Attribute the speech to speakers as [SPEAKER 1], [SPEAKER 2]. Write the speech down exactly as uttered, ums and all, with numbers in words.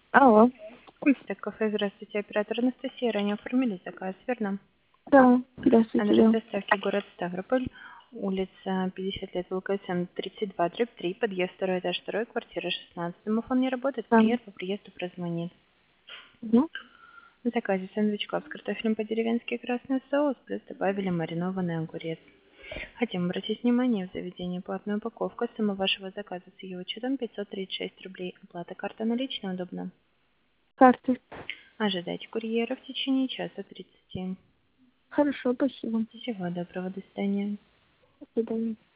[SPEAKER 1] Алло.
[SPEAKER 2] Мстек кафе, здравствуйте, оператор Анастасия. Ранее оформили заказ, верно?
[SPEAKER 1] Да, здравствуйте,
[SPEAKER 2] Адрес
[SPEAKER 1] да.
[SPEAKER 2] доставки город Ставрополь, улица пятьдесят лет, ВЛКСМ тридцать два, дробь три, подъезд второй этаж второй, квартира шестнадцать. Домофон не работает,
[SPEAKER 1] Да.
[SPEAKER 2] курьер по приезду прозвонит.
[SPEAKER 1] Мгм.
[SPEAKER 2] В заказе сэндвич клаб с картофелем по-деревенски и красный соус, плюс добавили маринованный огурец. Хотим обратить внимание, в заведении платная упаковка, сумма вашего заказа с ее учетом пятьсот тридцать шесть рублей. Оплата карта наличная удобно.
[SPEAKER 1] Карты.
[SPEAKER 2] Ожидайте курьера в течение часа тридцати.
[SPEAKER 1] Хорошо, спасибо.
[SPEAKER 2] Всего доброго, до свидания.
[SPEAKER 1] До свидания.